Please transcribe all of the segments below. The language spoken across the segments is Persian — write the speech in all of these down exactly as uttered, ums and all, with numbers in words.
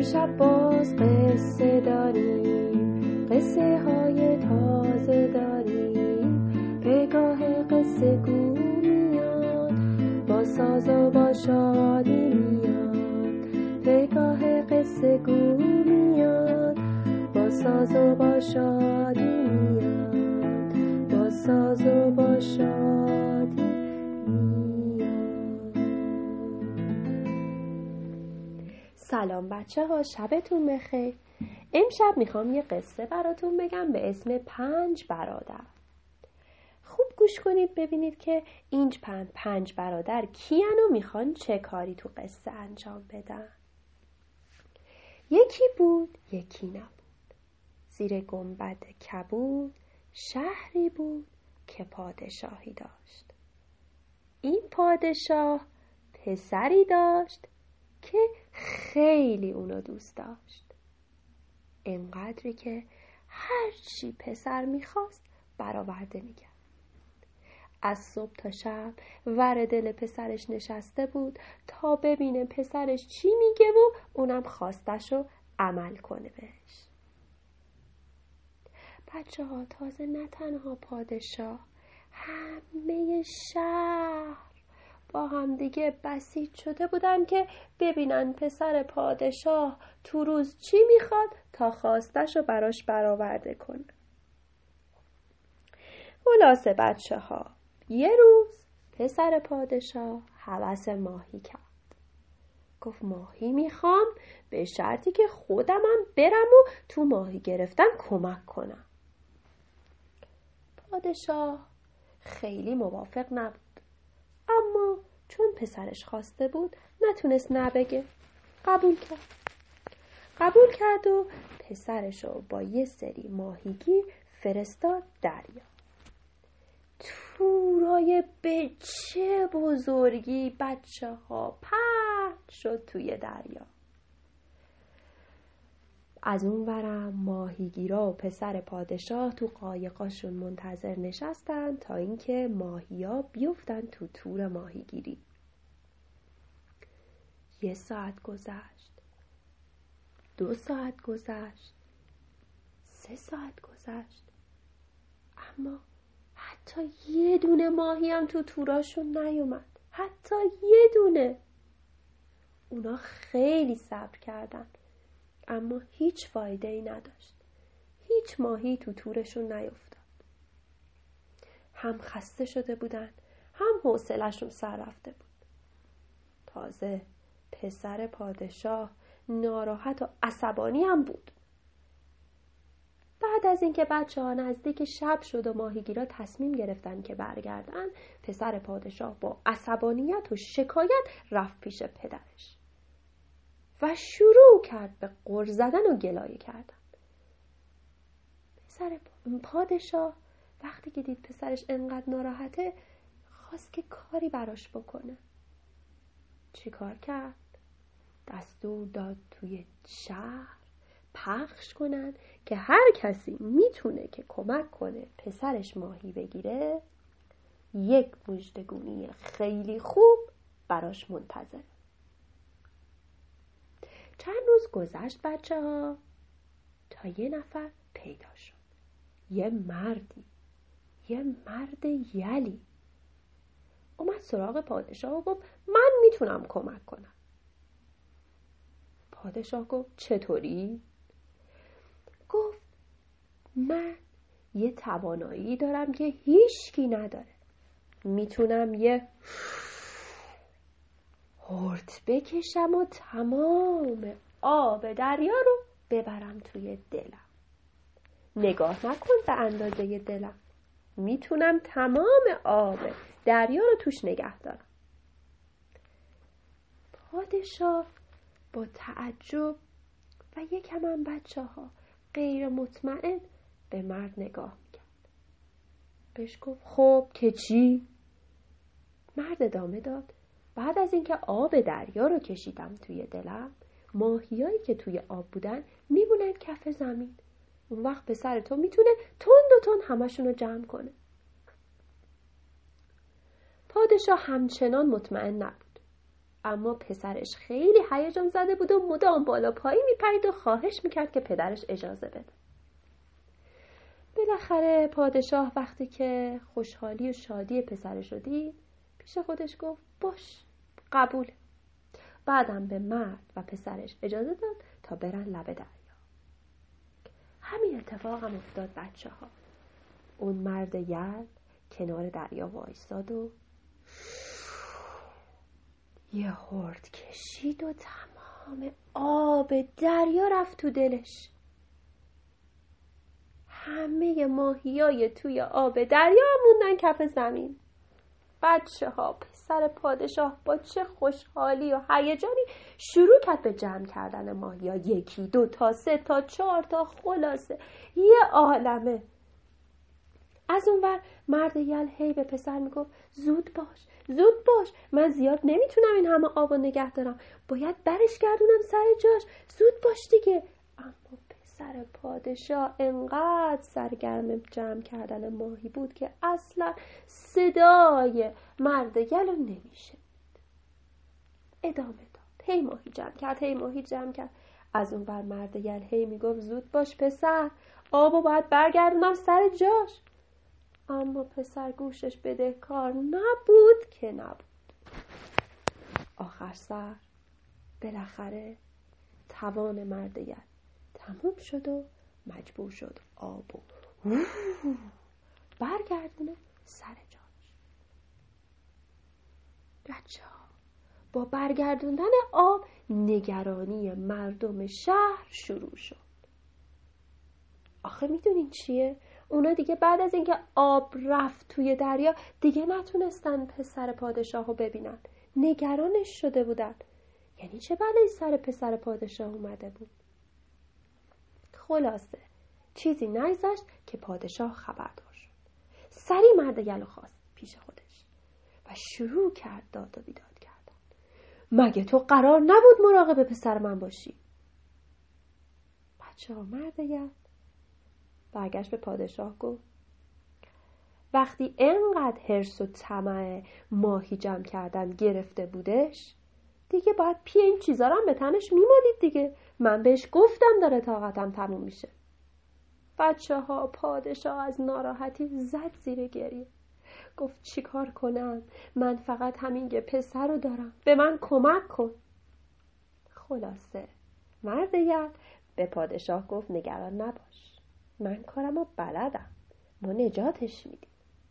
امشب باز قصه داریم، قصه های تازه داریم. پگاه قصه گو میاد، با ساز و با شادی میاد. پگاه قصه گو میاد، با ساز و با شادی میاد. با ساز و با شادی میاد. سلام بچه ها، شبتون بخیر. امشب میخوام یه قصه براتون بگم به اسم پنج برادر. خوب گوش کنید ببینید که این پنج, پنج برادر کیان و میخوان چه کاری تو قصه انجام بدن. یکی بود یکی نبود، زیر گنبد کبود شهری بود که پادشاهی داشت. این پادشاه پسری داشت که خیلی اونو دوست داشت، اینقدری که هرچی پسر میخواست برآورده میکرد. از صبح تا شب ور دل پسرش نشسته بود تا ببینه پسرش چی میگه و اونم خواستشو عمل کنه بهش. بچه ها تازه نه تنها پادشاه، همه شهر با هم دیگه بسیج شده بودن که ببینن پسر پادشاه تو روز چی میخواد تا خواستشو براش برآورده کنه. خلاصه بچه ها، یه روز پسر پادشاه هوس ماهی کرد. گفت ماهی میخوام، به شرطی که خودمم برم و تو ماهی گرفتن کمک کنم. پادشاه خیلی موافق نبود، اما چون پسرش خواسته بود نتونست نبگه. قبول کرد. قبول کرد و پسرشو با یه سری ماهیگیر فرستاد دریا. تورای به چه بزرگی بچه ها پرت شد توی دریا. از اون ورم ماهیگیرا و پسر پادشاه تو قایقاشون منتظر نشستن تا اینکه ماهیا بیفتن تو تور ماهیگیری. یه ساعت گذشت، دو ساعت گذشت، سه ساعت گذشت، اما حتی یه دونه ماهی هم تو توراشون نیومد. حتی یه دونه. اونا خیلی صبر کردن اما هیچ فایده ای نداشت. هیچ ماهی تو تورشون نیفتاد. هم خسته شده بودن، هم حوصله‌شون سر رفته بود. تازه پسر پادشاه ناراحت و عصبانی هم بود. بعد از اینکه بچه ها نزدیک شب شد و ماهیگیرا تصمیم گرفتن که برگردن، پسر پادشاه با عصبانیت و شکایت رفت پیش پدرش و شروع کرد به غر زدن و گلایه کردن. پسر پادشاه وقتی که دید پسرش انقدر ناراحته خواست که کاری براش بکنه. چی کار کرد؟ دستور داد توی شهر پخش کنن که هر کسی میتونه که کمک کنه پسرش ماهی بگیره یک مژدگونی خیلی خوب براش منتظره. چند روز گذشت بچه ها تا یه نفر پیدا شد. یه مردی، یه مرد یلی اومد سراغ پادشاه و گفت من میتونم کمک کنم. پادشاه گفت چطوری؟ گفت من یه توانایی دارم که هیچکی نداره. میتونم یه هورت بکشم و تمام آب دریا رو ببرم توی دلم. نگاه نکن به اندازه دلم. میتونم تمام آب دریا رو توش نگه دارم. پادشاه با تعجب و یکم هم بچه ها غیر مطمئن به مرد نگاه میکرد. بهش گفت خب که چی؟ مرد ادامه داد بعد از اینکه آب دریا رو کشیدم توی دلم، ماهیایی که توی آب بودن میمونن کف زمین. اون وقت پسر تو میتونه تند و تند همشون رو جمع کنه. پادشاه همچنان مطمئن نبود. اما پسرش خیلی هیجان زده بود و مدام بالا پایین میپرید و خواهش میکرد که پدرش اجازه بده. بالاخره پادشاه وقتی که خوشحالی و شادی پسرش رو دید پیش خودش گفت باش، قبول. بعدم به مرد و پسرش اجازه داد تا برن لب دریا. همین اتفاق هم افتاد بچه ها. اون مرد یل کنار دریا وایساد و یه هورد کشید و تمام آب دریا رفت تو دلش. همه ماهیای توی آب دریا موندن کف زمین. بچه ها، پسر پادشاه با چه خوشحالی و هیجانی شروع کرد به جمع کردن ماهیا. یکی، دو تا، سه تا، چهار تا، خلاصه یه عالمه. از اون ور مرد یل هی به پسر میگفت زود باش، زود باش، من زیاد نمیتونم این همه آب رو نگه دارم، باید برش گردونم سر جاش، زود باش دیگه. اما پسر پادشاه انقدر سرگرم جمع کردن ماهی بود که اصلا صدای مرد یل رو نمیشنید. ادامه داد، هی ماهی جمع کرد، هی ماهی جمع کرد. از اون ور مرد یل هی میگفت زود باش پسر، آبو باید برگردونم سر جاش. اما پسر گوشش بدهکار نبود که نبود. آخر سر بالاخره توان مرد یل تموم شد و مجبور شد آبو برگردونه سر جاش. بچه ها، با برگردوندن آب نگرانی مردم شهر شروع شد. آخه میدونین چیه؟ اونا دیگه بعد از اینکه آب رفت توی دریا دیگه نتونستن پسر پادشاه رو ببینن. نگرانش شده بودن. یعنی چه بلایی سر پسر پادشاه اومده بود؟ خلاصه چیزی نگذشت که پادشاه خبردار شد. سریع مرد یل خواست پیش خودش و شروع کرد داد و بیداد کردن. مگه تو قرار نبود مراقب پسر من باشی؟ بچه ها، مرد یل برگشت به پادشاه گفت وقتی انقدر حرص و طمع ماهی جمع کردن گرفته بودش دیگه باید پی این چیزا رو هم به تنش میمالید دیگه. من بهش گفتم داره طاقتم تموم میشه. بچه ها، پادشاه از ناراحتی زد زیر گریه. گفت چی کار کنم؟ من فقط همین یه پسر رو دارم، به من کمک کن. خلاصه مرد یل به پادشاه گفت نگران نباش، من کارم رو بلدم، ما نجاتش میدیم.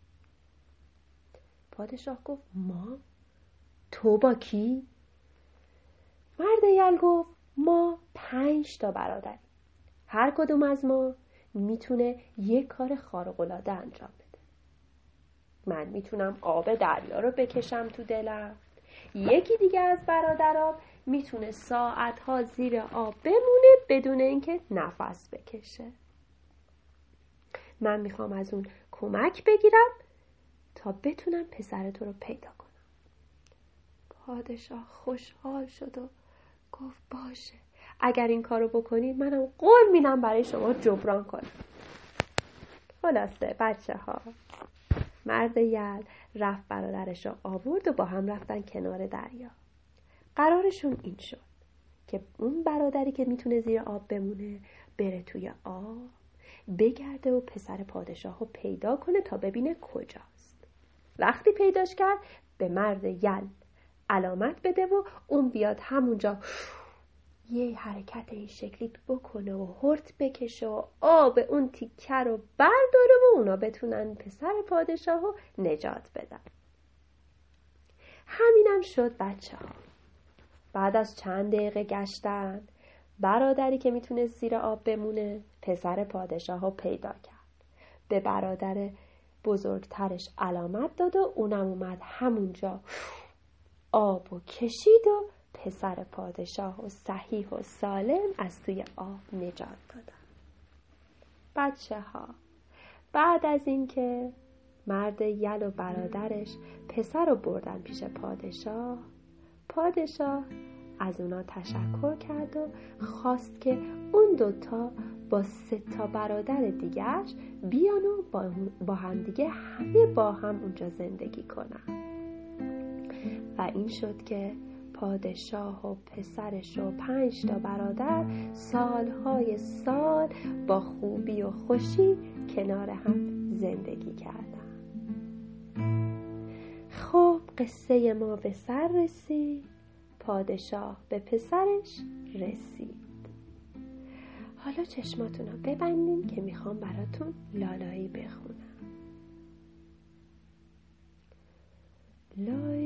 پادشاه گفت ما؟ تو با کی؟ مرد یل گفت ما پنج تا برادریم. هر کدوم از ما میتونه یک کار خارق‌العاده انجام بده. من میتونم آب دریا رو بکشم تو دلم. یکی دیگه از برادرام میتونه ساعتها زیر آب بمونه بدون اینکه نفس بکشه. من میخوام از اون کمک بگیرم تا بتونم پسر تو رو پیدا کنم. پادشاه خوشحال شد و گفت باشه، اگر این کارو بکنید منم قول میدم برای شما جبران کنم. خلاصه بچه ها، مرد یل رفت برادرش رو آورد و با هم رفتن کنار دریا. قرارشون این شد که اون برادری که میتونه زیر آب بمونه بره توی آب بگرده و پسر پادشاه رو پیدا کنه تا ببینه کجاست. وقتی پیداش کرد به مرد یل علامت بده و اون بیاد همونجا یه حرکت این شکلی بکنه و هورت بکشه و آب اون تیکه رو برداره و اونا بتونن پسر پادشاه رو نجات بدن. همینم شد بچه ها. بعد از چند دقیقه گشتن برادری که میتونه زیر آب بمونه پسر پادشاه رو پیدا کرد. به برادر بزرگترش علامت داد و اونم اومد همونجا آب و کشید و پسر پادشاه و صحیح و سالم از توی آب نجات دادن. بچه ها، بعد از اینکه مرد یل و برادرش پسر رو بردن پیش پادشاه، پادشاه از اونا تشکر کرد و خواست که اون دوتا با سه تا برادر دیگرش بیان و با, با هم دیگه همه با هم اونجا زندگی کنن. و این شد که پادشاه و پسرش و پنج تا برادر سالهای سال با خوبی و خوشی کنار هم زندگی کردن. خب قصه ما به سر رسید، پادشاه به پسرش رسید. حالا چشماتون رو ببندین که میخوام براتون لالایی بخونم. لای